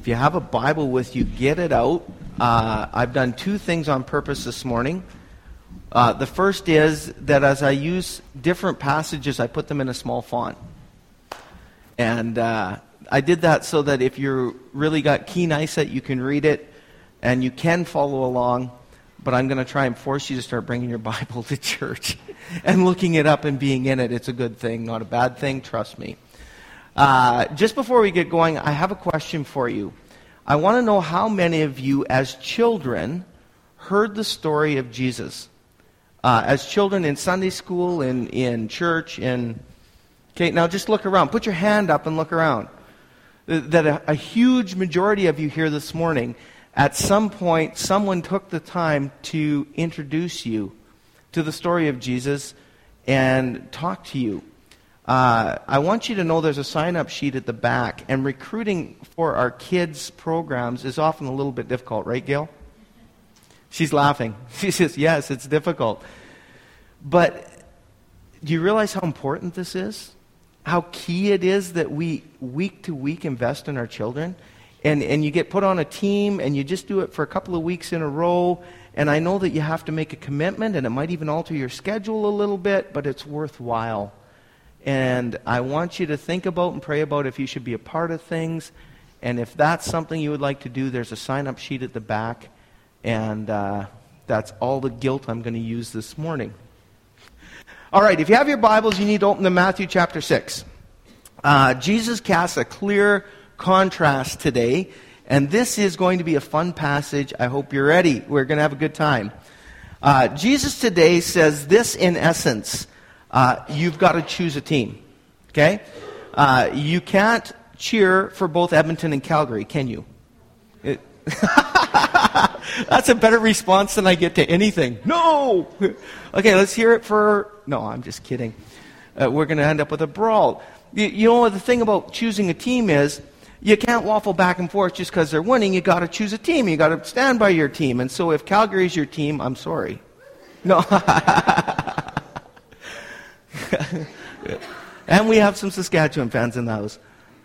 If you have a Bible with you, get it out. I've done two things on purpose this morning. The first is that as I use different passages, I put them in a small font. And I did that so that if you really got keen eyesight, you can read it and you can follow along. But I'm going to try and force you to start bringing your Bible to church and looking it up and being in it. It's a good thing, not a bad thing, trust me. Just before we get going, I have a question for you. I want to know how many of you as children heard the story of Jesus. As children in Sunday school, in church, okay, now just look around. Put your hand up and look around. That a huge majority of you here this morning, at some point, someone took the time to introduce you to the story of Jesus and talk to you. I want you to know there's a sign-up sheet at the back, and recruiting for our kids' programs is often a little bit difficult, right, Gail? She's laughing. She says, yes, it's difficult. But do you realize how important this is? How key it is that we, week to week, invest in our children? And you get put on a team, and you just do it for a couple of weeks in a row, and I know that you have to make a commitment, and it might even alter your schedule a little bit, but it's worthwhile. And I want you to think about and pray about if you should be a part of things. And if that's something you would like to do, there's a sign-up sheet at the back. And that's all the guilt I'm going to use this morning. All right, if you have your Bibles, you need to open to Matthew chapter 6. Jesus casts a clear contrast today. And this is going to be a fun passage. I hope you're ready. We're going to have a good time. Jesus today says this in essence. You've got to choose a team, okay? You can't cheer for both Edmonton and Calgary, can you? That's a better response than I get to anything. No! Okay, let's hear it for... No, I'm just kidding. We're going to end up with a brawl. You know, the thing about choosing a team is you can't waffle back and forth just because they're winning. You got to choose a team. You got to stand by your team. And so if Calgary's your team, I'm sorry. No. And we have some Saskatchewan fans in the house.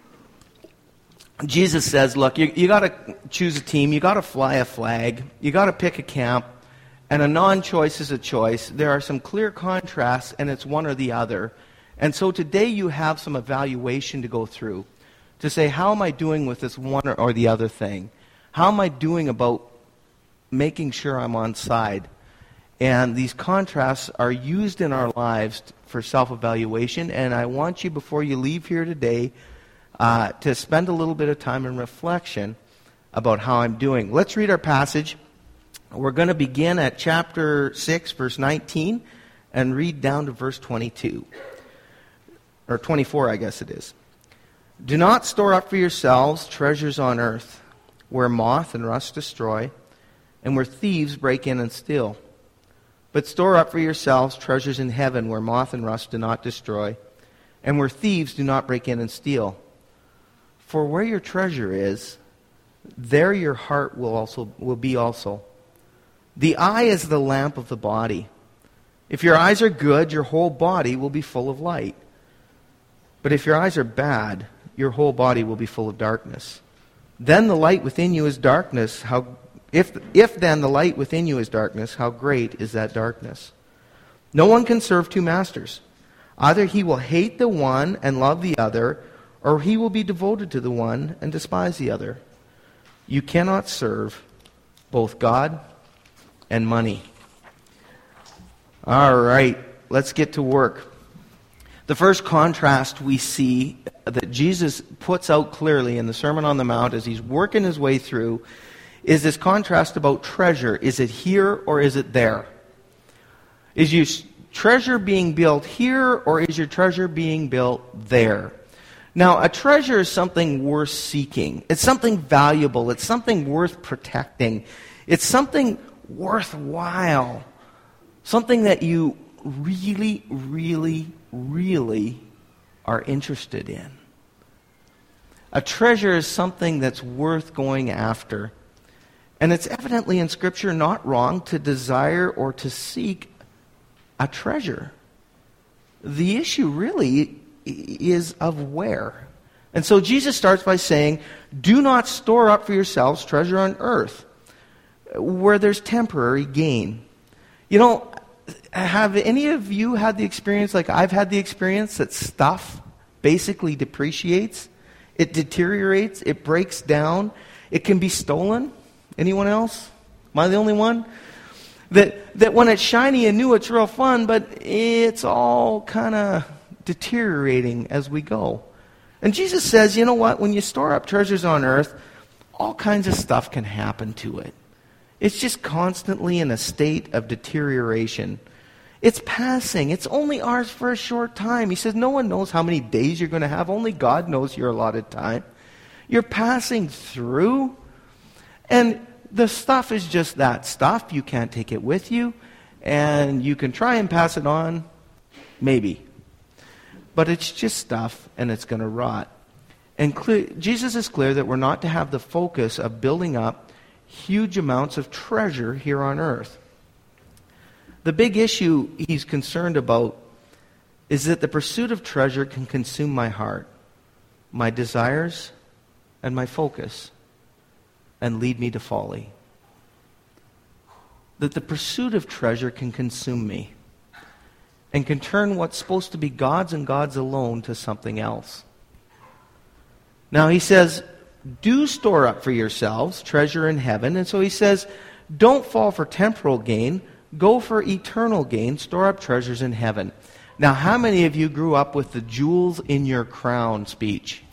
Jesus says, look, you got to choose a team, you got to fly a flag, you got to pick a camp, and a non-choice is a choice. There are some clear contrasts, and it's one or the other. And so today you have some evaluation to go through to say, how am I doing with this one or the other thing? How am I doing about making sure I'm on side? And these contrasts are used in our lives for self-evaluation. And I want you, before you leave here today, to spend a little bit of time in reflection about how I'm doing. Let's read our passage. We're going to begin at chapter 6, verse 19, and read down to verse 22. Or 24, I guess it is. Do not store up for yourselves treasures on earth, where moth and rust destroy, and where thieves break in and steal. But store up for yourselves treasures in heaven, where moth and rust do not destroy, and where thieves do not break in and steal. For where your treasure is, there your heart will be also. The eye is the lamp of the body. If your eyes are good, your whole body will be full of light. But if your eyes are bad, your whole body will be full of darkness. Then the light within you is darkness. If then the light within you is darkness, how great is that darkness? No one can serve two masters. Either he will hate the one and love the other, or he will be devoted to the one and despise the other. You cannot serve both God and money. All right, let's get to work. The first contrast we see that Jesus puts out clearly in the Sermon on the Mount as he's working his way through is this contrast about treasure. Is it here or is it there? Is your treasure being built here or is your treasure being built there? Now, a treasure is something worth seeking. It's something valuable. It's something worth protecting. It's something worthwhile. Something that you really, really, really are interested in. A treasure is something that's worth going after. And it's evidently in Scripture not wrong to desire or to seek a treasure. The issue really is of where. And so Jesus starts by saying, do not store up for yourselves treasure on earth, where there's temporary gain. You know, have any of you had the experience, like I've had the experience, that stuff basically depreciates, it deteriorates, it breaks down, it can be stolen? Anyone else? Am I the only one? That when it's shiny and new, it's real fun, but it's all kind of deteriorating as we go. And Jesus says, you know what? When you store up treasures on earth, all kinds of stuff can happen to it. It's just constantly in a state of deterioration. It's passing. It's only ours for a short time. He says, no one knows how many days you're going to have. Only God knows your allotted time. You're passing through, and the stuff is just that stuff. You can't take it with you, and you can try and pass it on, maybe. But it's just stuff, and it's going to rot. And Jesus is clear that we're not to have the focus of building up huge amounts of treasure here on earth. The big issue he's concerned about is that the pursuit of treasure can consume my heart, my desires, and my focus, and lead me to folly. That the pursuit of treasure can consume me and can turn what's supposed to be God's and God's alone to something else. Now he says, do store up for yourselves treasure in heaven. And so he says, don't fall for temporal gain, go for eternal gain, store up treasures in heaven. Now, how many of you grew up with the jewels in your crown speech?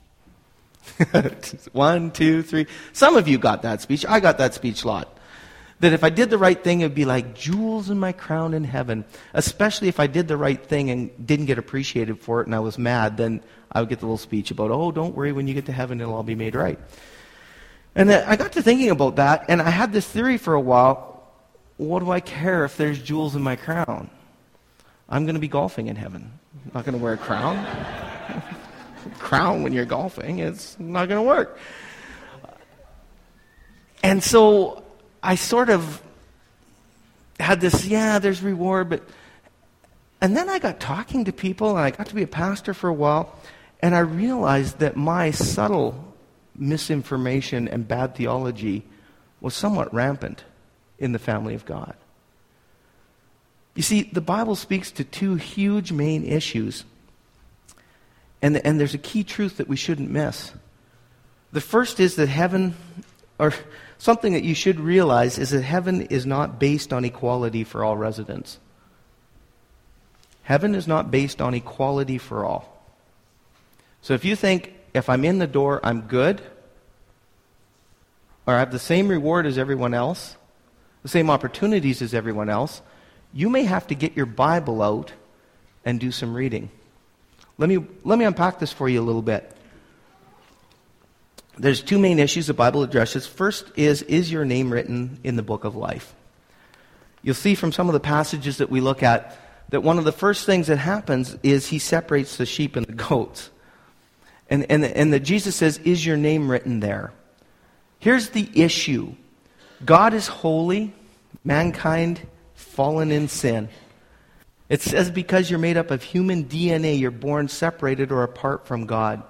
1, 2, 3. Some of you got that speech. I got that speech a lot. That if I did the right thing, it would be like jewels in my crown in heaven. Especially if I did the right thing and didn't get appreciated for it and I was mad, then I would get the little speech about, oh, don't worry, when you get to heaven, it'll all be made right. And I got to thinking about that, and I had this theory for a while. What do I care if there's jewels in my crown? I'm going to be golfing in heaven. I'm not going to wear a crown. Crown when you're golfing, it's not going to work. And so I sort of had this, there's reward, but... And then I got talking to people, and I got to be a pastor for a while, and I realized that my subtle misinformation and bad theology was somewhat rampant in the family of God. You see, the Bible speaks to two huge main issues, and there's a key truth that we shouldn't miss. The first is that heaven, or something that you should realize, is that heaven is not based on equality for all residents. Heaven is not based on equality for all. So if you think, if I'm in the door, I'm good, or I have the same reward as everyone else, the same opportunities as everyone else, you may have to get your Bible out and do some reading. Let me unpack this for you a little bit. There's two main issues the Bible addresses. First is your name written in the book of life? You'll see from some of the passages that we look at that one of the first things that happens is he separates the sheep and the goats. And that Jesus says, is your name written there? Here's the issue. God is holy, mankind fallen in sin. It says because you're made up of human DNA, you're born separated or apart from God.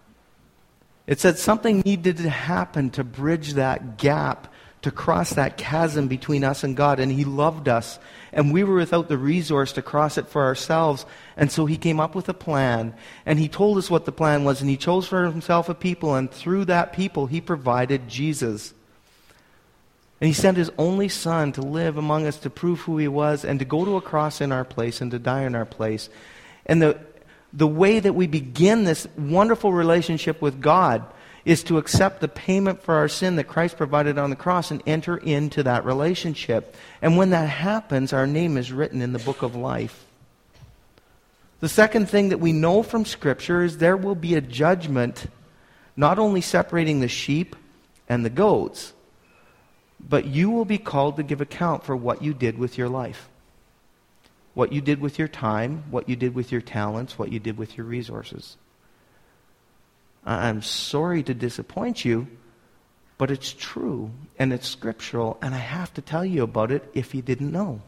It said something needed to happen to bridge that gap, to cross that chasm between us and God. And he loved us. And we were without the resource to cross it for ourselves. And so he came up with a plan. And he told us what the plan was. And he chose for himself a people. And through that people, he provided Jesus. And he sent his only son to live among us, to prove who he was, and to go to a cross in our place and to die in our place. And the way that we begin this wonderful relationship with God is to accept the payment for our sin that Christ provided on the cross and enter into that relationship. And when that happens, our name is written in the book of life. The second thing that we know from Scripture is there will be a judgment, not only separating the sheep and the goats, but you will be called to give account for what you did with your life. What you did with your time, what you did with your talents, what you did with your resources. I'm sorry to disappoint you, but it's true, and it's scriptural, and I have to tell you about it if you didn't know.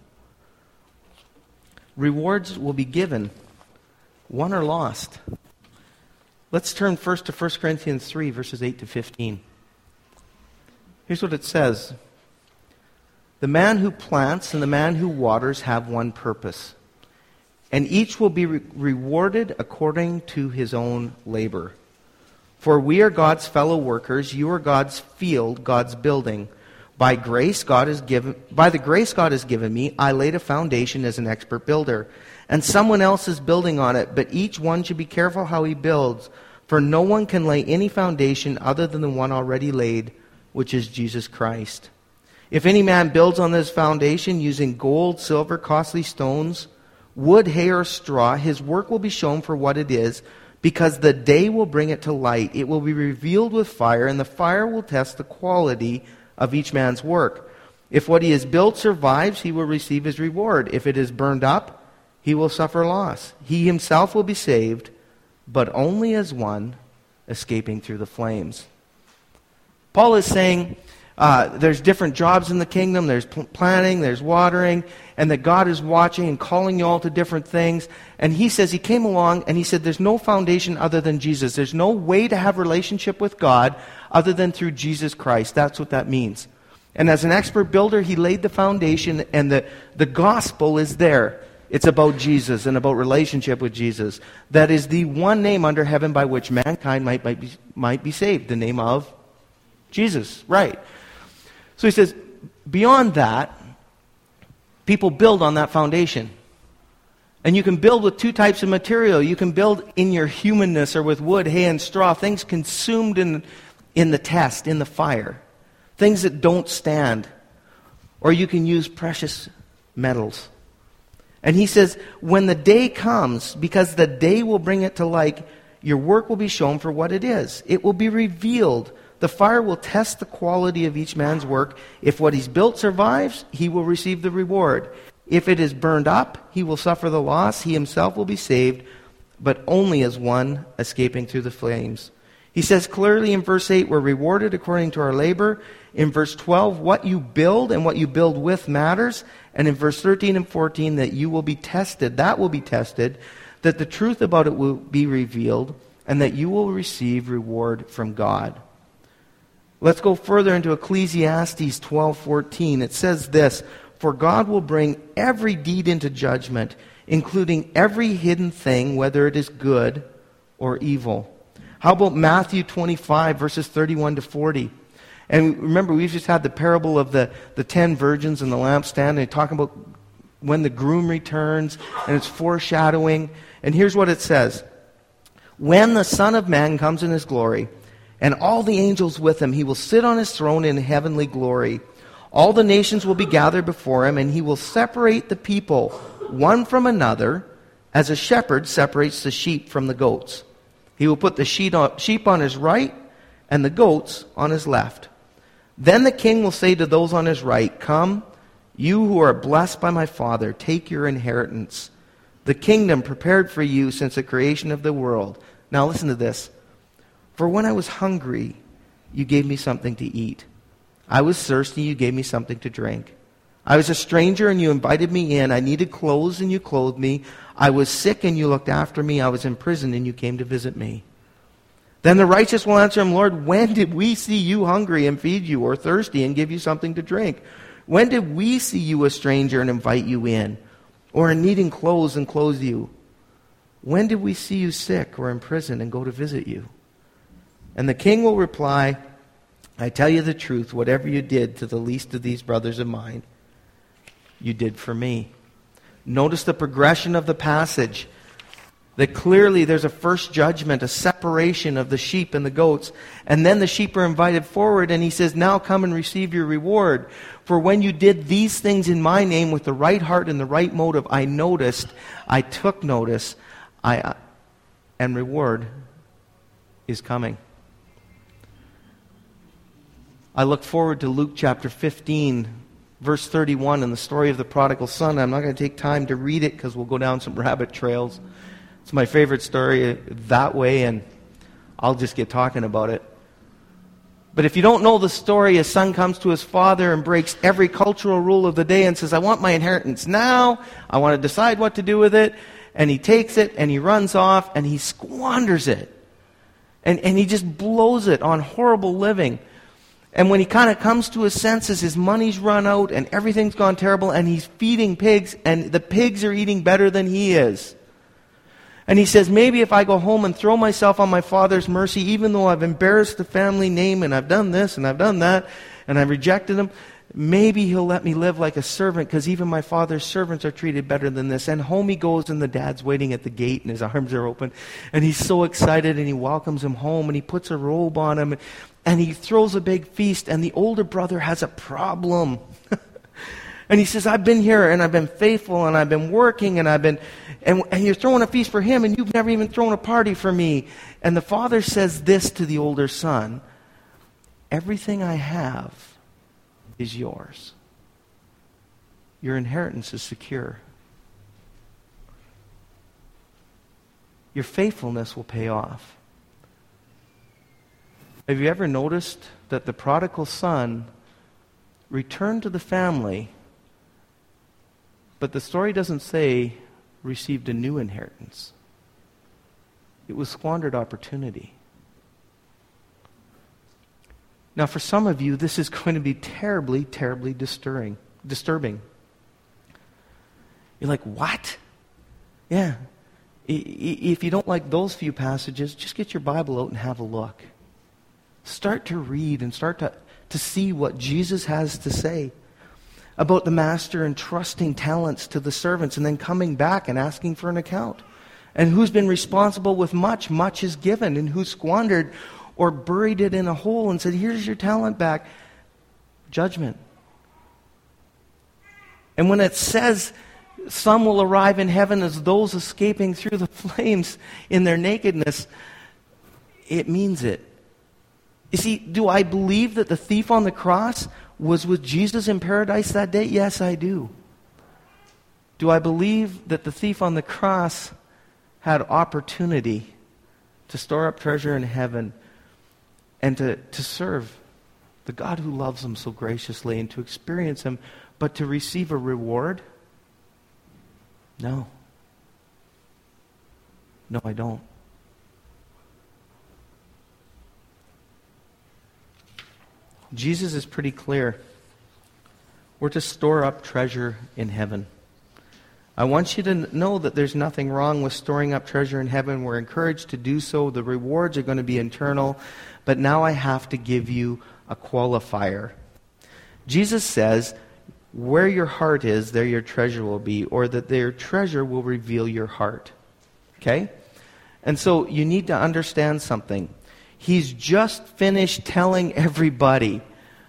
Rewards will be given, won or lost. Let's turn first to 1 Corinthians 3, verses 8 to 15. Here's what it says. The man who plants and the man who waters have one purpose, and each will be rewarded according to his own labor. For we are God's fellow workers, you are God's field, God's building. By the grace God has given me, I laid a foundation as an expert builder, and someone else is building on it, but each one should be careful how he builds, for no one can lay any foundation other than the one already laid, which is Jesus Christ. If any man builds on this foundation using gold, silver, costly stones, wood, hay, or straw, his work will be shown for what it is, because the day will bring it to light. It will be revealed with fire, and the fire will test the quality of each man's work. If what he has built survives, he will receive his reward. If it is burned up, he will suffer loss. He himself will be saved, but only as one escaping through the flames. Paul is saying there's different jobs in the kingdom. There's planting, there's watering, and that God is watching and calling you all to different things. And he says he came along and he said there's no foundation other than Jesus. There's no way to have relationship with God other than through Jesus Christ. That's what that means. And as an expert builder, he laid the foundation, and the gospel is there. It's about Jesus and about relationship with Jesus. That is the one name under heaven by which mankind might be saved. The name of Jesus. Right. So he says, beyond that, people build on that foundation. And you can build with two types of material. You can build in your humanness or with wood, hay, and straw, things consumed in the test, in the fire. Things that don't stand. Or you can use precious metals. And he says, when the day comes, because the day will bring it to light, your work will be shown for what it is. It will be revealed. The fire will test the quality of each man's work. If what he's built survives, he will receive the reward. If it is burned up, he will suffer the loss. He himself will be saved, but only as one escaping through the flames. He says clearly in verse 8, we're rewarded according to our labor. In verse 12, what you build and what you build with matters. And in verse 13 and 14, that you will be tested. That will be tested. That the truth about it will be revealed. And that you will receive reward from God. Let's go further into Ecclesiastes 12:14. It says this, for God will bring every deed into judgment, including every hidden thing, whether it is good or evil. How about Matthew 25, verses 31 to 40? And remember, we've just had the parable of the 10 virgins and the lampstand, and talking about when the groom returns, and it's foreshadowing. And here's what it says. When the Son of Man comes in his glory, and all the angels with him, he will sit on his throne in heavenly glory. All the nations will be gathered before him, and he will separate the people one from another, as a shepherd separates the sheep from the goats. He will put the sheep on his right, and the goats on his left. Then the king will say to those on his right, come, you who are blessed by my Father, take your inheritance, the kingdom prepared for you since the creation of the world. Now listen to this. For when I was hungry, you gave me something to eat. I was thirsty, you gave me something to drink. I was a stranger, and you invited me in. I needed clothes, and you clothed me. I was sick, and you looked after me. I was in prison, and you came to visit me. Then the righteous will answer him, Lord, when did we see you hungry and feed you, or thirsty and give you something to drink? When did we see you a stranger and invite you in, or in needing clothes and clothe you? When did we see you sick or in prison and go to visit you? And the king will reply, I tell you the truth, whatever you did to the least of these brothers of mine, you did for me. Notice the progression of the passage. That clearly there's a first judgment, a separation of the sheep and the goats. And then the sheep are invited forward, and he says, now come and receive your reward. For when you did these things in my name with the right heart and the right motive, I noticed, I took notice, and reward is coming. I look forward to Luke chapter 15, verse 31, and the story of the prodigal son. I'm not going to take time to read it because we'll go down some rabbit trails. It's my favorite story that way, and I'll just get talking about it. But if you don't know the story, a son comes to his father and breaks every cultural rule of the day and says, I want my inheritance now. I want to decide what to do with it. And he takes it, and he runs off, and he squanders it. And he just blows it on horrible living. And when he kind of comes to his senses, his money's run out and everything's gone terrible, and he's feeding pigs, and the pigs are eating better than he is. And he says, maybe if I go home and throw myself on my father's mercy, even though I've embarrassed the family name and I've done this and I've done that and I've rejected him, maybe he'll let me live like a servant, because even my father's servants are treated better than this. And home he goes, and the dad's waiting at the gate and his arms are open. And he's so excited, and he welcomes him home, and he puts a robe on him, and he throws a big feast. And the older brother has a problem. And he says, I've been here, and I've been faithful, and I've been working, and I've been... And you're throwing a feast for him, and you've never even thrown a party for me. And the father says this to the older son: everything I have is yours. Your inheritance is secure. Your faithfulness will pay off. Have you ever noticed that the prodigal son returned to the family, but the story doesn't say received a new inheritance? It was squandered opportunity. Now, for some of you, this is going to be terribly, terribly disturbing. You're like, what? Yeah. If you don't like those few passages, just get your Bible out and have a look. Start to read and start to see what Jesus has to say about the master entrusting talents to the servants and then coming back and asking for an account. And who's been responsible with much, much is given. And who squandered or buried it in a hole and said, here's your talent back. Judgment. And when it says some will arrive in heaven as those escaping through the flames in their nakedness, it means it. You see, do I believe that the thief on the cross was with Jesus in paradise that day? Yes, I do. Do I believe that the thief on the cross had opportunity to store up treasure in heaven and to serve the God who loves him so graciously and to experience him, but to receive a reward? No. No, I don't. Jesus is pretty clear. We're to store up treasure in heaven. I want you to know that there's nothing wrong with storing up treasure in heaven. We're encouraged to do so. The rewards are going to be internal. But now I have to give you a qualifier. Jesus says, where your heart is, there your treasure will be, or that their treasure will reveal your heart. Okay? And so you need to understand something. He's just finished telling everybody,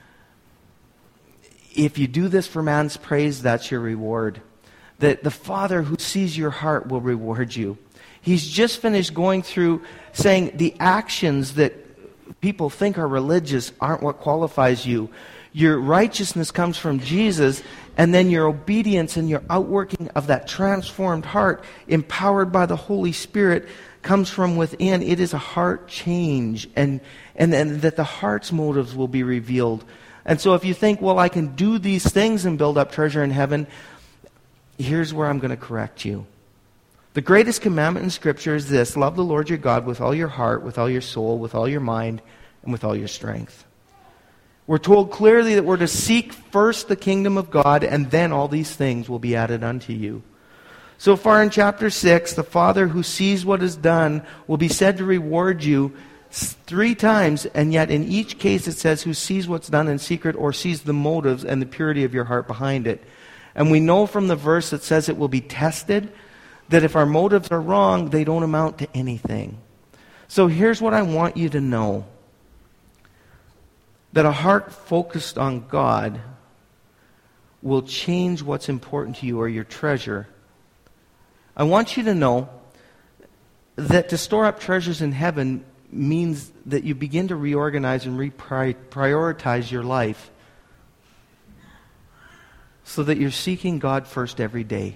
if you do this for man's praise, that's your reward. That the Father who sees your heart will reward you. He's just finished going through saying the actions that people think are religious aren't what qualifies you. Your righteousness comes from Jesus, and then your obedience and your outworking of that transformed heart, empowered by the Holy Spirit, comes from within. It is a heart change, and that the heart's motives will be revealed. And so if you think, well, I can do these things and build up treasure in heaven, here's where I'm going to correct you. The greatest commandment in Scripture is this: love the Lord your God with all your heart, with all your soul, with all your mind, and with all your strength. We're told clearly that we're to seek first the kingdom of God, and then all these things will be added unto you. So far in chapter 6, the Father who sees what is done will be said to reward you 3 times, and yet in each case it says who sees what's done in secret, or sees the motives and the purity of your heart behind it. And we know from the verse that says it will be tested, that if our motives are wrong, they don't amount to anything. So here's what I want you to know. That a heart focused on God will change what's important to you, or your treasure. I want you to know that to store up treasures in heaven means that you begin to reorganize and prioritize your life so that you're seeking God first every day.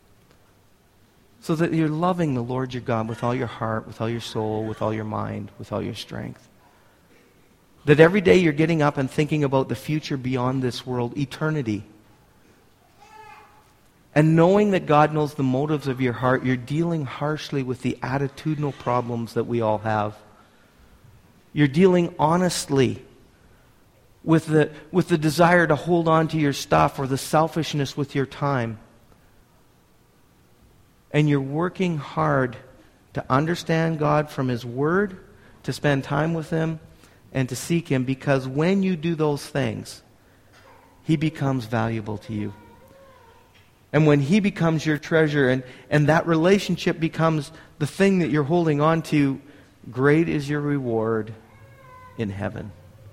So that you're loving the Lord your God with all your heart, with all your soul, with all your mind, with all your strength. That every day you're getting up and thinking about the future beyond this world, eternity. And knowing that God knows the motives of your heart, you're dealing harshly with the attitudinal problems that we all have. You're dealing honestly with the desire to hold on to your stuff or the selfishness with your time. And you're working hard to understand God from His Word, to spend time with Him, and to seek Him, because when you do those things, He becomes valuable to you. And when He becomes your treasure and that relationship becomes the thing that you're holding on to, great is your reward in heaven.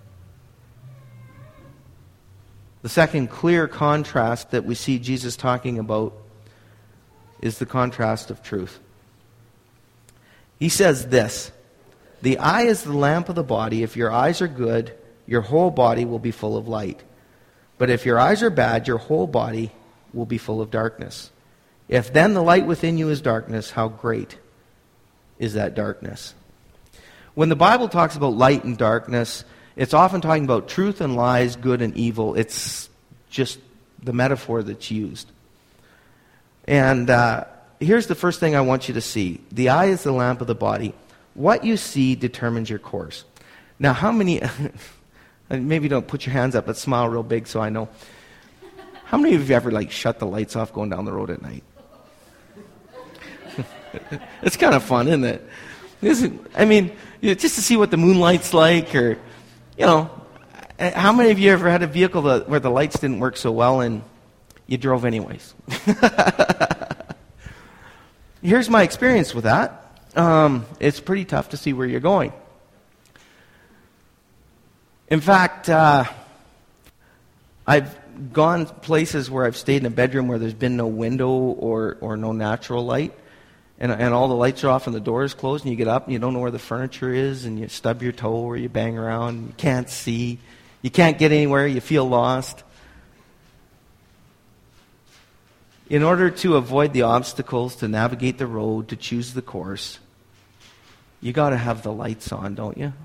The second clear contrast that we see Jesus talking about is the contrast of truth. He says this, "The eye is the lamp of the body. If your eyes are good, your whole body will be full of light. But if your eyes are bad, your whole body will be full of darkness. If then the light within you is darkness, how great is that darkness?" When the Bible talks about light and darkness, it's often talking about truth and lies, good and evil. It's just the metaphor that's used. And here's the first thing I want you to see. The eye is the lamp of the body. What you see determines your course. Now, how many... maybe don't put your hands up, but smile real big so I know. How many of you ever shut the lights off going down the road at night? It's kind of fun, isn't it? Just to see what the moonlight's like, or, how many of you ever had a vehicle where the lights didn't work so well and you drove anyways? Here's my experience with that. It's pretty tough to see where you're going. In fact, I've gone places where I've stayed in a bedroom where there's been no window or no natural light, and all the lights are off and the door is closed, and you get up and you don't know where the furniture is, and you stub your toe or you bang around, you can't see, you can't get anywhere, you feel lost. In order to avoid the obstacles, to navigate the road, to choose the course, you got to have the lights on, don't you?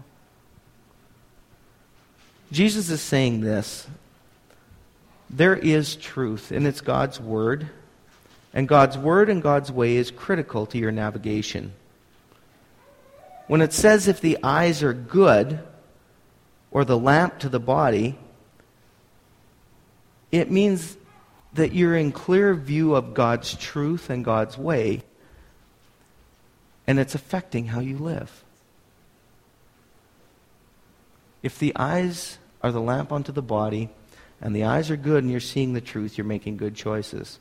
Jesus is saying this. There is truth, and it's God's Word. And God's Word and God's way is critical to your navigation. When it says if the eyes are good, or the lamp to the body, it means that you're in clear view of God's truth and God's way, and it's affecting how you live. If the eyes are the lamp unto the body, and the eyes are good and you're seeing the truth, you're making good choices.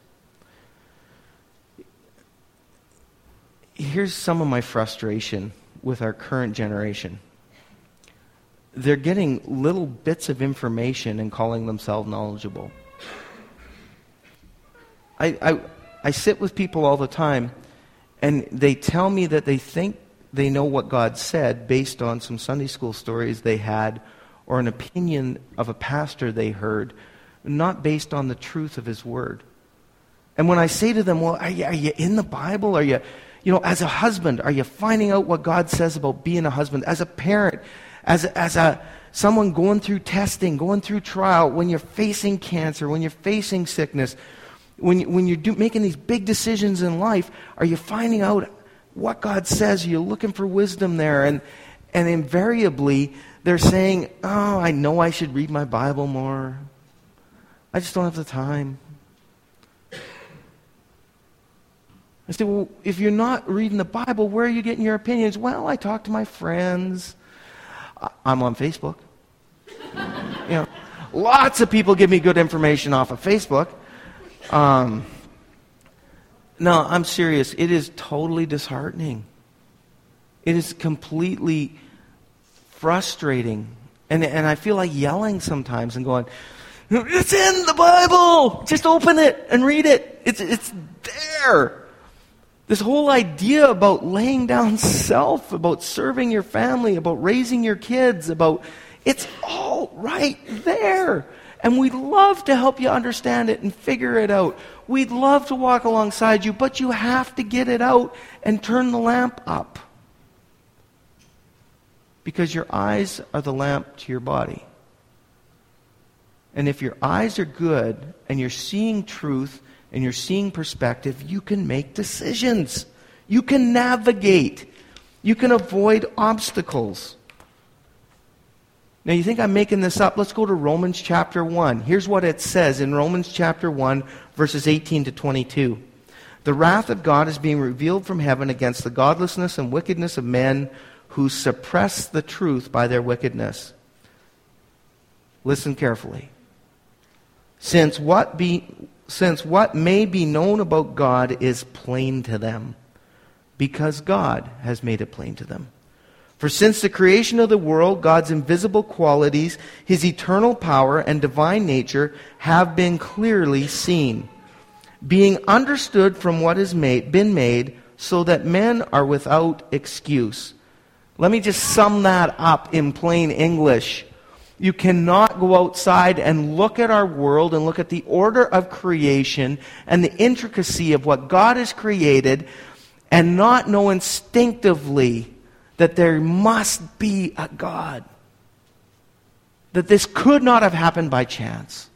Here's some of my frustration with our current generation. They're getting little bits of information and calling themselves knowledgeable. I sit with people all the time, and they tell me that they think they know what God said based on some Sunday school stories they had or an opinion of a pastor they heard, not based on the truth of His Word. And when I say to them, well, are you in the Bible? Are you, as a husband, are you finding out what God says about being a husband? As a parent, as someone going through testing, going through trial, when you're facing cancer, when you're facing sickness, when you're making these big decisions in life, are you finding out what God says? Are you looking for wisdom there? And invariably, they're saying, oh, I know I should read my Bible more. I just don't have the time. I say, well, if you're not reading the Bible, where are you getting your opinions? Well, I talk to my friends. I'm on Facebook. Lots of people give me good information off of Facebook. No, I'm serious. It is totally disheartening. It is completely frustrating. And I feel like yelling sometimes and going, it's in the Bible! Just open it and read it. It's there. This whole idea about laying down self, about serving your family, about raising your kids, it's all right there. And we'd love to help you understand it and figure it out. We'd love to walk alongside you, but you have to get it out and turn the lamp up. Because your eyes are the lamp to your body. And if your eyes are good and you're seeing truth and you're seeing perspective, you can make decisions. You can navigate. You can avoid obstacles. Now you think I'm making this up? Let's go to Romans chapter 1. Here's what it says in Romans chapter 1, verses 18 to 22. The wrath of God is being revealed from heaven against the godlessness and wickedness of men who suppress the truth by their wickedness. Listen carefully. Since what may be known about God is plain to them, because God has made it plain to them. For since the creation of the world, God's invisible qualities, His eternal power and divine nature have been clearly seen, being understood from what has been made, so that men are without excuse. Let me just sum that up in plain English. You cannot go outside and look at our world and look at the order of creation and the intricacy of what God has created and not know instinctively that there must be a God. That this could not have happened by chance.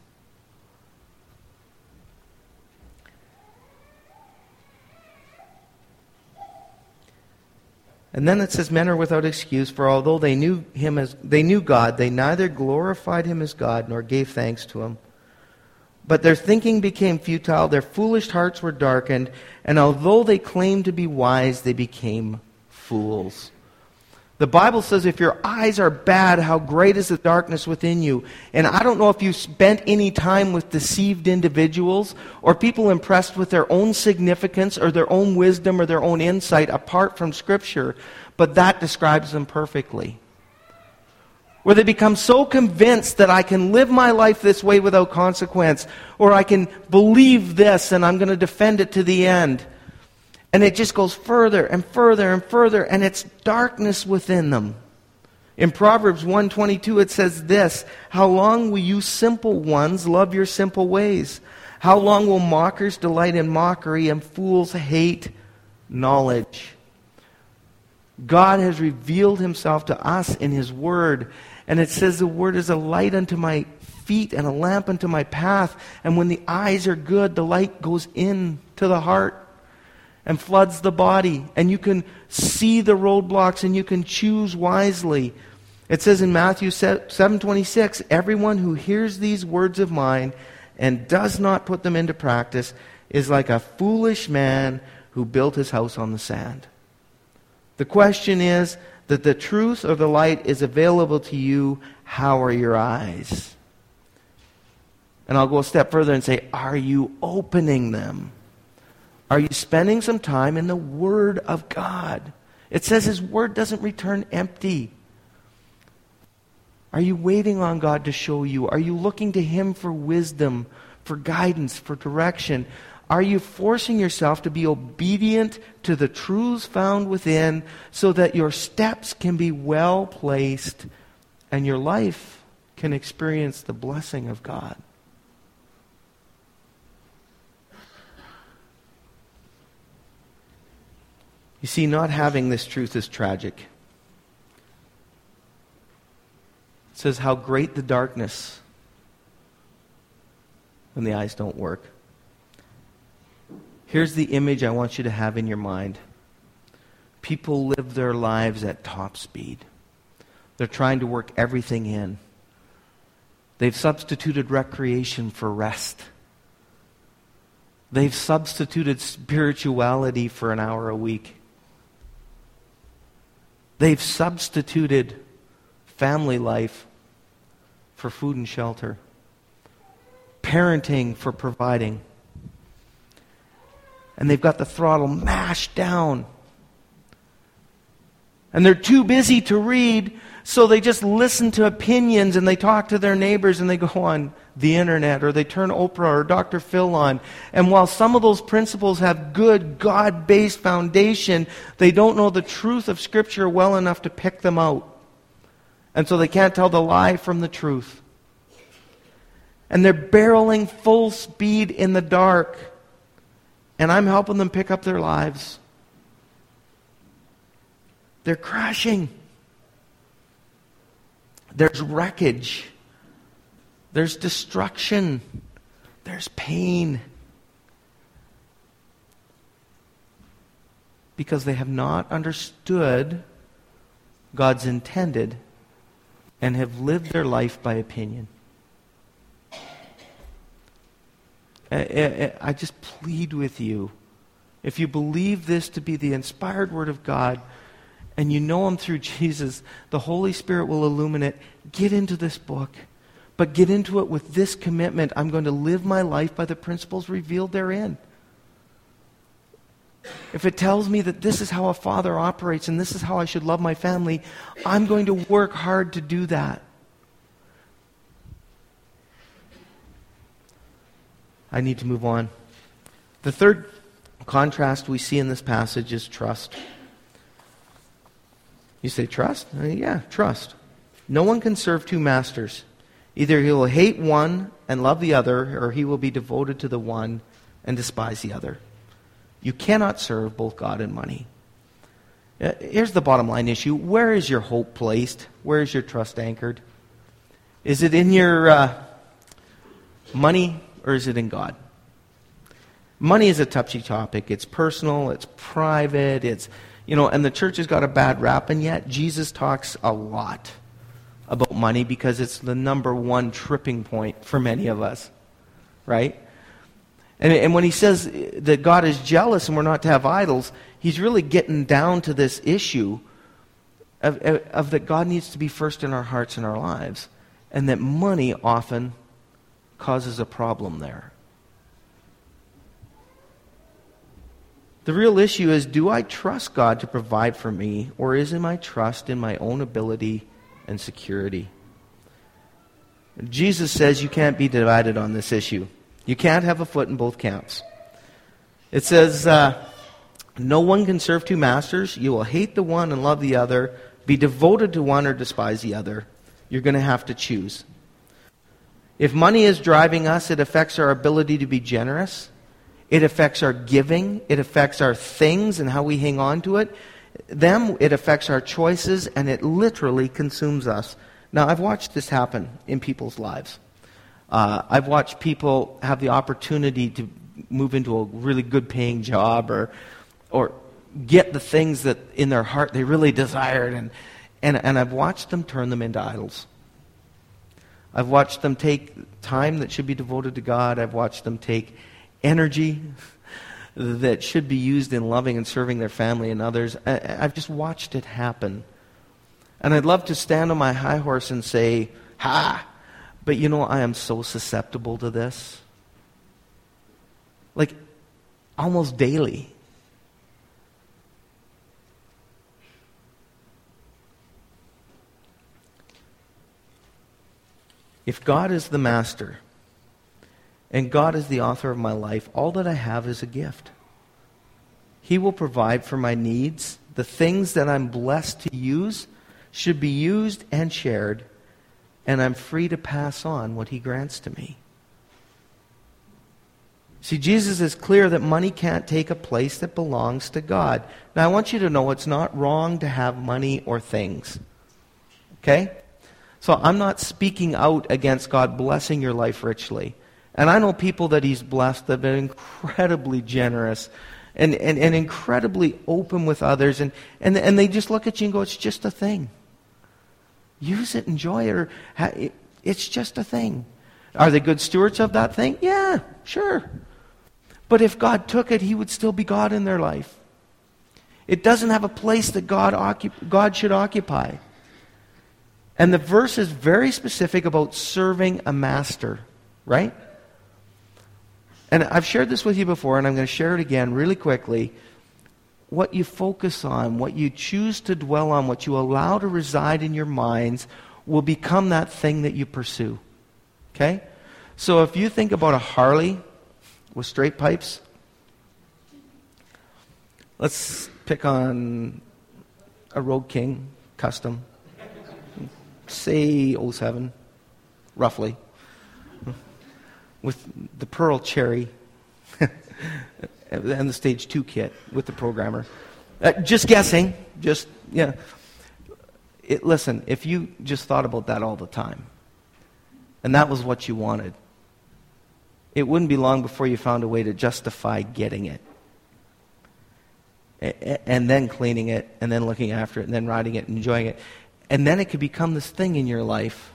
And then it says, men are without excuse, for although they knew God, they neither glorified Him as God nor gave thanks to Him. But their thinking became futile, their foolish hearts were darkened, and although they claimed to be wise, they became fools. The Bible says if your eyes are bad, how great is the darkness within you. And I don't know if you spent any time with deceived individuals or people impressed with their own significance or their own wisdom or their own insight apart from Scripture, but that describes them perfectly. Where they become so convinced that I can live my life this way without consequence, or I can believe this and I'm going to defend it to the end. And it just goes further and further and further, and it's darkness within them. In Proverbs 1:22 it says this, how long will you simple ones love your simple ways? How long will mockers delight in mockery and fools hate knowledge? God has revealed Himself to us in His Word, and it says the Word is a light unto my feet and a lamp unto my path. And when the eyes are good, the light goes in to the heart and floods the body, and you can see the roadblocks and you can choose wisely. It says in Matthew 7:26, everyone who hears these words of mine and does not put them into practice is like a foolish man who built his house on the sand. The question is that the truth or the light is available to you. How are your eyes? And I'll go a step further and say, are you opening them? Are you spending some time in the Word of God? It says His Word doesn't return empty. Are you waiting on God to show you? Are you looking to Him for wisdom, for guidance, for direction? Are you forcing yourself to be obedient to the truths found within so that your steps can be well placed and your life can experience the blessing of God? You see, not having this truth is tragic. It says how great the darkness when the eyes don't work. Here's the image I want you to have in your mind. People live their lives at top speed. They're trying to work everything in. They've substituted recreation for rest. They've substituted spirituality for an hour a week. They've substituted family life for food and shelter. Parenting for providing. And they've got the throttle mashed down. And they're too busy to read, so they just listen to opinions and they talk to their neighbors and they go on the internet or they turn Oprah or Dr. Phil on. And while some of those principles have good God-based foundation, they don't know the truth of Scripture well enough to pick them out. And so they can't tell the lie from the truth. And they're barreling full speed in the dark. And I'm helping them pick up their lives. They're crashing. There's wreckage. There's destruction. There's pain. Because they have not understood God's intended and have lived their life by opinion. I just plead with you, if you believe this to be the inspired Word of God, and you know Him through Jesus, the Holy Spirit will illuminate. Get into this book, but get into it with this commitment. I'm going to live my life by the principles revealed therein. If it tells me that this is how a father operates and this is how I should love my family, I'm going to work hard to do that. I need to move on. The third contrast we see in this passage is trust. You say trust? Yeah, trust. No one can serve two masters. Either he will hate one and love the other, or he will be devoted to the one and despise the other. You cannot serve both God and money. Here's the bottom line issue. Where is your hope placed? Where is your trust anchored? Is it in your money, or is it in God? Money is a touchy topic. It's personal, it's private, and the church has got a bad rap, and yet Jesus talks a lot about money because it's the number one tripping point for many of us, right? And when he says that God is jealous and we're not to have idols, he's really getting down to this issue of that God needs to be first in our hearts and our lives, and that money often causes a problem there. The real issue is, do I trust God to provide for me, or is my trust in my own ability and security? Jesus says you can't be divided on this issue. You can't have a foot in both camps. It says, no one can serve two masters. You will hate the one and love the other, be devoted to one or despise the other. You're going to have to choose. If money is driving us, it affects our ability to be generous. It affects our giving. It affects our things and how we hang on to it. It affects our choices, and it literally consumes us. Now, I've watched this happen in people's lives. I've watched people have the opportunity to move into a really good paying job or get the things that in their heart they really desired, and I've watched them turn them into idols. I've watched them take time that should be devoted to God. I've watched them take energy that should be used in loving and serving their family and others. I've just watched it happen. And I'd love to stand on my high horse and say, but I am so susceptible to this. Like, almost daily. If God is the master, and God is the author of my life, all that I have is a gift. He will provide for my needs. The things that I'm blessed to use should be used and shared, and I'm free to pass on what He grants to me. See, Jesus is clear that money can't take a place that belongs to God. Now, I want you to know it's not wrong to have money or things. Okay? So I'm not speaking out against God blessing your life richly. And I know people that He's blessed that have been incredibly generous and incredibly open with others. And they just look at you and go, it's just a thing. Use it, enjoy it, or it's just a thing. Are they good stewards of that thing? Yeah, sure. But if God took it, He would still be God in their life. It doesn't have a place that God should occupy. And the verse is very specific about serving a master, right? And I've shared this with you before, and I'm going to share it again really quickly. What you focus on, what you choose to dwell on, what you allow to reside in your minds will become that thing that you pursue. Okay? So if you think about a Harley with straight pipes, let's pick on a Road King custom, say 07, roughly, with the Pearl Cherry and the Stage 2 kit with the programmer. Just guessing. Listen, if you just thought about that all the time, and that was what you wanted, it wouldn't be long before you found a way to justify getting it. And then cleaning it, and then looking after it, and then riding it, and enjoying it. And then it could become this thing in your life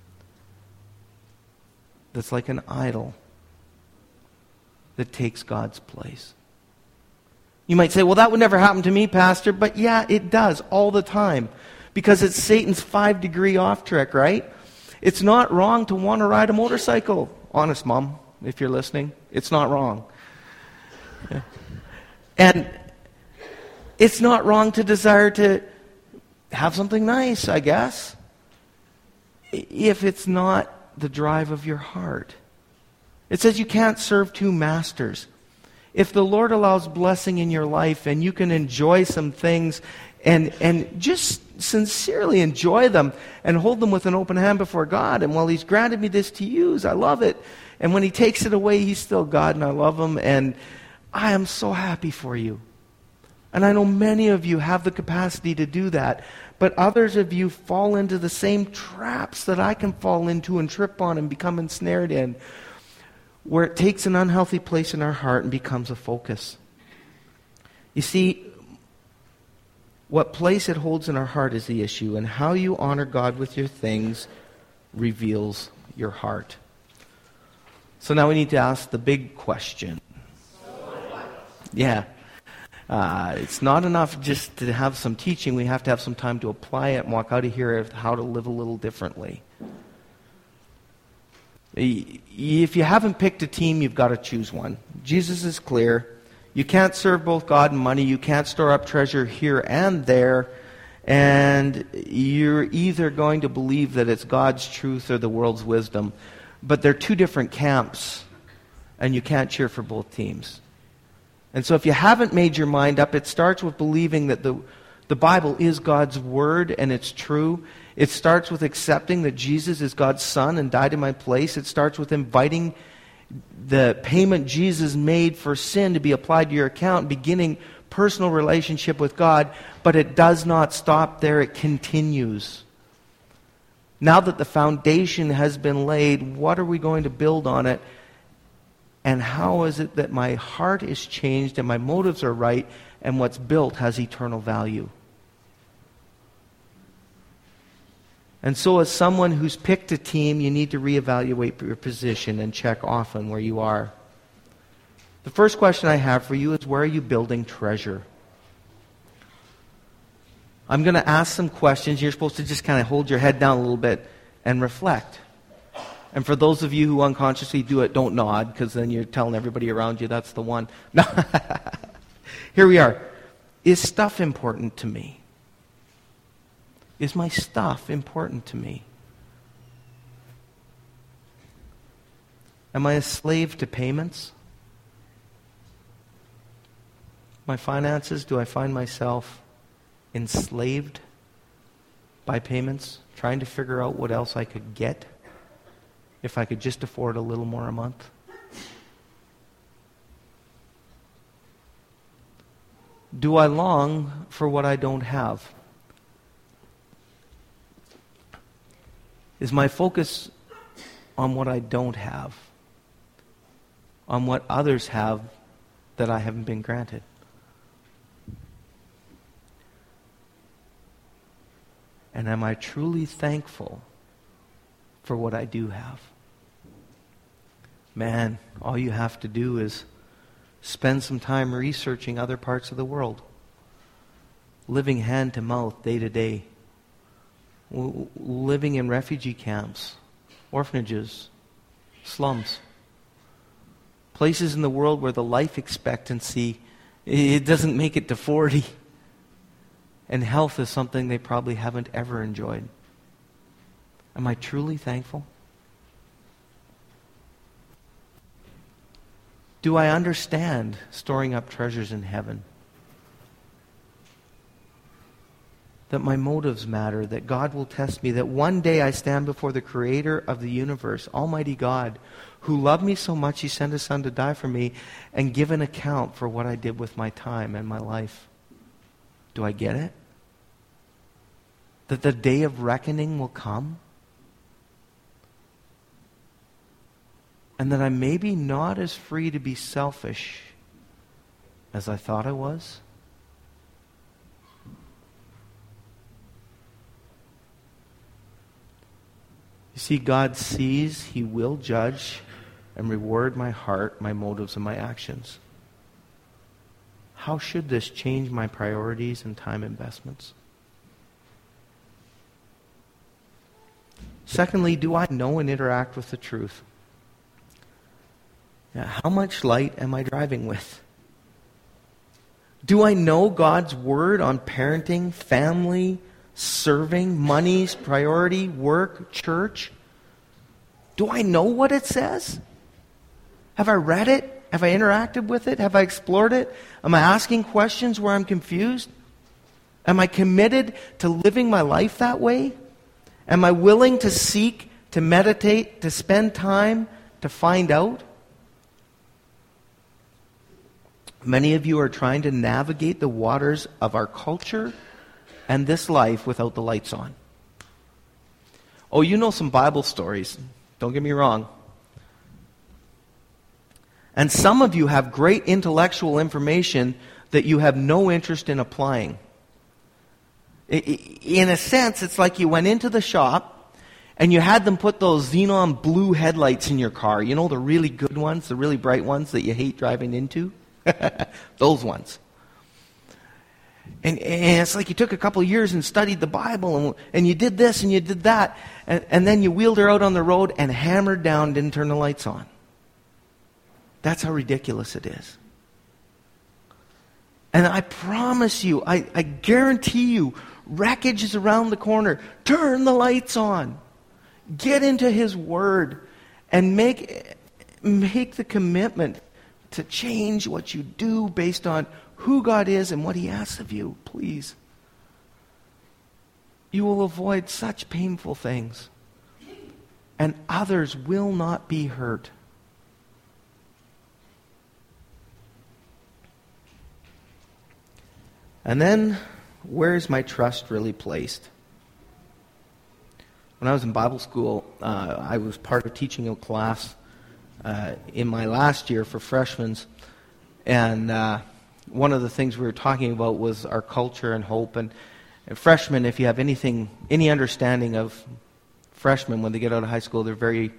that's like an idol that takes God's place. You might say, well, that would never happen to me, Pastor. But yeah, it does all the time. Because it's Satan's 5-degree off trick, right? It's not wrong to want to ride a motorcycle. Honest, Mom, if you're listening, it's not wrong. Yeah. And it's not wrong to desire to have something nice, I guess, if it's not the drive of your heart. It says you can't serve two masters. If the Lord allows blessing in your life and you can enjoy some things and just sincerely enjoy them and hold them with an open hand before God, and well, He's granted me this to use, I love it. And when He takes it away, He's still God and I love Him, and I am so happy for you. And I know many of you have the capacity to do that, but others of you fall into the same traps that I can fall into and trip on and become ensnared in, where it takes an unhealthy place in our heart and becomes a focus. You see, what place it holds in our heart is the issue, and how you honor God with your things reveals your heart. So now we need to ask the big question. Yeah. It's not enough just to have some teaching. We have to have some time to apply it and walk out of here with how to live a little differently. If you haven't picked a team, you've got to choose one. Jesus is clear. You can't serve both God and money. You can't store up treasure here and there. And you're either going to believe that it's God's truth or the world's wisdom. But they're two different camps, and you can't cheer for both teams. And so if you haven't made your mind up, it starts with believing that the Bible is God's Word and it's true. It starts with accepting that Jesus is God's Son and died in my place. It starts with inviting the payment Jesus made for sin to be applied to your account, beginning personal relationship with God. But it does not stop there. It continues. Now that the foundation has been laid, what are we going to build on it? And how is it that my heart is changed and my motives are right and what's built has eternal value? And so as someone who's picked a team, you need to reevaluate your position and check often where you are. The first question I have for you is, where are you building treasure? I'm going to ask some questions. You're supposed to just kind of hold your head down a little bit and reflect. And for those of you who unconsciously do it, don't nod, because then you're telling everybody around you that's the one. No. Here we are. Is stuff important to me? Is my stuff important to me? Am I a slave to payments? My finances, do I find myself enslaved by payments, trying to figure out what else I could get if I could just afford a little more a month? Do I long for what I don't have? Is my focus on what I don't have? On what others have that I haven't been granted? And am I truly thankful for what I do have? Man, all you have to do is spend some time researching other parts of the world, living hand to mouth, day to day, living in refugee camps, orphanages, slums, places in the world where the life expectancy, it doesn't make it to 40. And health is something they probably haven't ever enjoyed. Am I truly thankful? Do I understand storing up treasures in heaven? That my motives matter, that God will test me, that one day I stand before the Creator of the universe, Almighty God, who loved me so much He sent His Son to die for me, and give an account for what I did with my time and my life. Do I get it? That the day of reckoning will come? And that I'm maybe not as free to be selfish as I thought I was? See, God sees, He will judge and reward my heart, my motives, and my actions. How should this change my priorities and time investments? Secondly, do I know and interact with the truth? How much light am I driving with? Do I know God's word on parenting, family, serving, money's priority, work, church? Do I know what it says? Have I read it? Have I interacted with it? Have I explored it? Am I asking questions where I'm confused? Am I committed to living my life that way? Am I willing to seek, to meditate, to spend time to find out? Many of you are trying to navigate the waters of our culture and this life without the lights on. Oh, you know some Bible stories. Don't get me wrong. And some of you have great intellectual information that you have no interest in applying. In a sense, it's like you went into the shop and you had them put those xenon blue headlights in your car. You know, the really good ones, the really bright ones that you hate driving into? Those ones. And it's like you took a couple of years and studied the Bible, and you did this and you did that, and then you wheeled her out on the road and hammered down, didn't turn the lights on. That's how ridiculous it is. And I promise you, I guarantee you, wreckage is around the corner. Turn the lights on. Get into His Word and make the commitment to change what you do based on who God is and what He asks of you, please. You will avoid such painful things, and others will not be hurt. And then, where is my trust really placed? When I was in Bible school, I was part of teaching a class in my last year for freshmen, and one of the things we were talking about was our culture and hope. And freshmen, if you have any understanding of freshmen when they get out of high school, they're very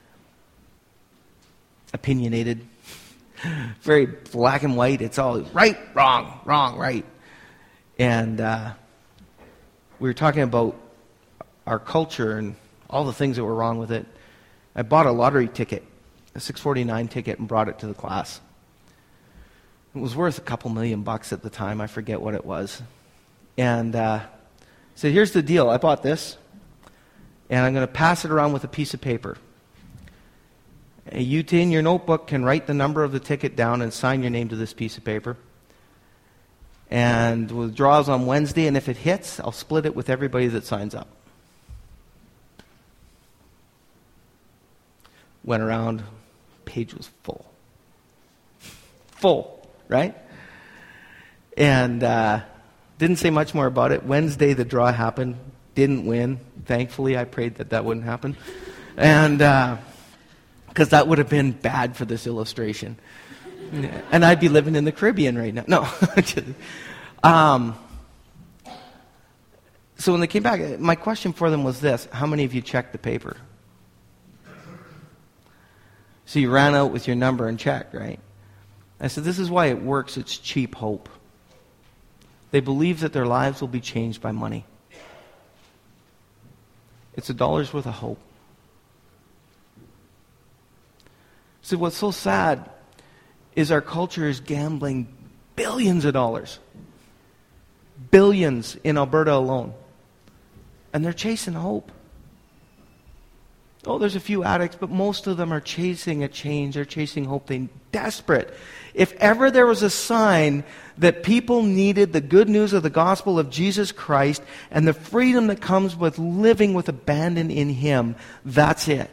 opinionated, very black and white. It's all right, wrong, right. And we were talking about our culture and all the things that were wrong with it. I bought a lottery ticket, a 649 ticket, and brought it to the class. It was worth a couple $1,000,000 at the time. I forget what it was. And said, here's the deal. I bought this, and I'm going to pass it around with a piece of paper. You, in your notebook, can write the number of the ticket down and sign your name to this piece of paper. And withdrawals on Wednesday, and if it hits, I'll split it with everybody that signs up. Went around, page was full. Full, right? And didn't say much more about it. Wednesday, the draw happened. Didn't win. Thankfully, I prayed that wouldn't happen. And because that would have been bad for this illustration. And I'd be living in the Caribbean right now. No. So when they came back, my question for them was this: how many of you checked the paper? So you ran out with your number and checked, right? I said, this is why it works. It's cheap hope. They believe that their lives will be changed by money. It's $1's worth of hope. So what's so sad is our culture is gambling billions of dollars. Billions in Alberta alone. And they're chasing hope. Oh, there's a few addicts, but most of them are chasing a change. They're chasing hope. They're desperate. If ever there was a sign that people needed the good news of the gospel of Jesus Christ and the freedom that comes with living with abandon in Him, that's it.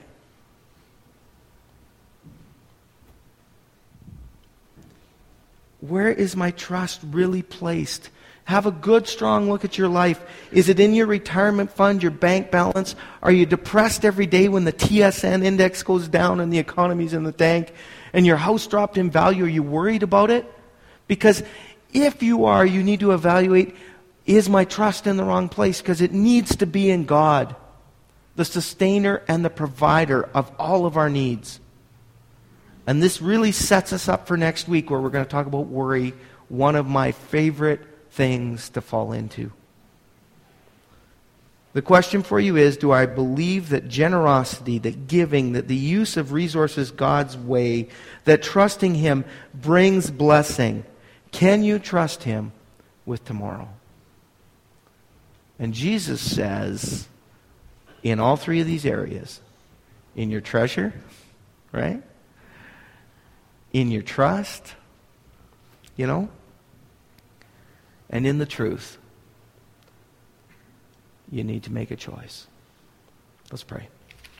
Where is my trust really placed? Have a good, strong look at your life. Is it in your retirement fund, your bank balance? Are you depressed every day when the TSN index goes down and the economy's in the tank and your house dropped in value? Are you worried about it? Because if you are, you need to evaluate, is my trust in the wrong place? Because it needs to be in God. the sustainer and the provider of all of our needs. And this really sets us up for next week, where we're going to talk about worry, one of my favorite things to fall into. The question for you is, do I believe that generosity, that giving, that the use of resources God's way, that trusting Him brings blessing? Can you trust Him with tomorrow? And Jesus says, in all three of these areas, in your treasure, right? In your trust, and in the truth, you need to make a choice. Let's pray.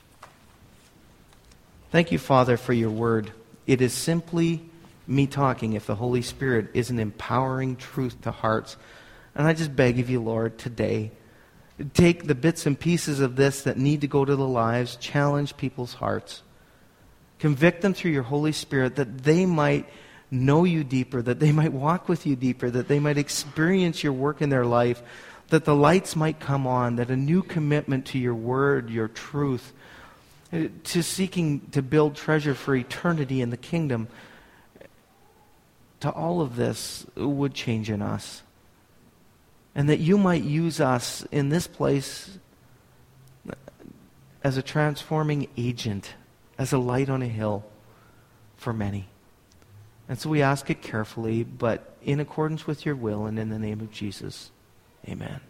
Thank you, Father, for your word. It is simply me talking if the Holy Spirit isn't empowering truth to hearts. And I just beg of you, Lord, today, take the bits and pieces of this that need to go to the lives, challenge people's hearts. Convict them through your Holy Spirit that they might know you deeper, that they might walk with you deeper, that they might experience your work in their life, that the lights might come on, that a new commitment to your word, your truth, to seeking to build treasure for eternity in the kingdom, to all of this would change in us. And that you might use us in this place as a transforming agent, as a light on a hill for many. And so we ask it carefully, but in accordance with your will, and in the name of Jesus. Amen.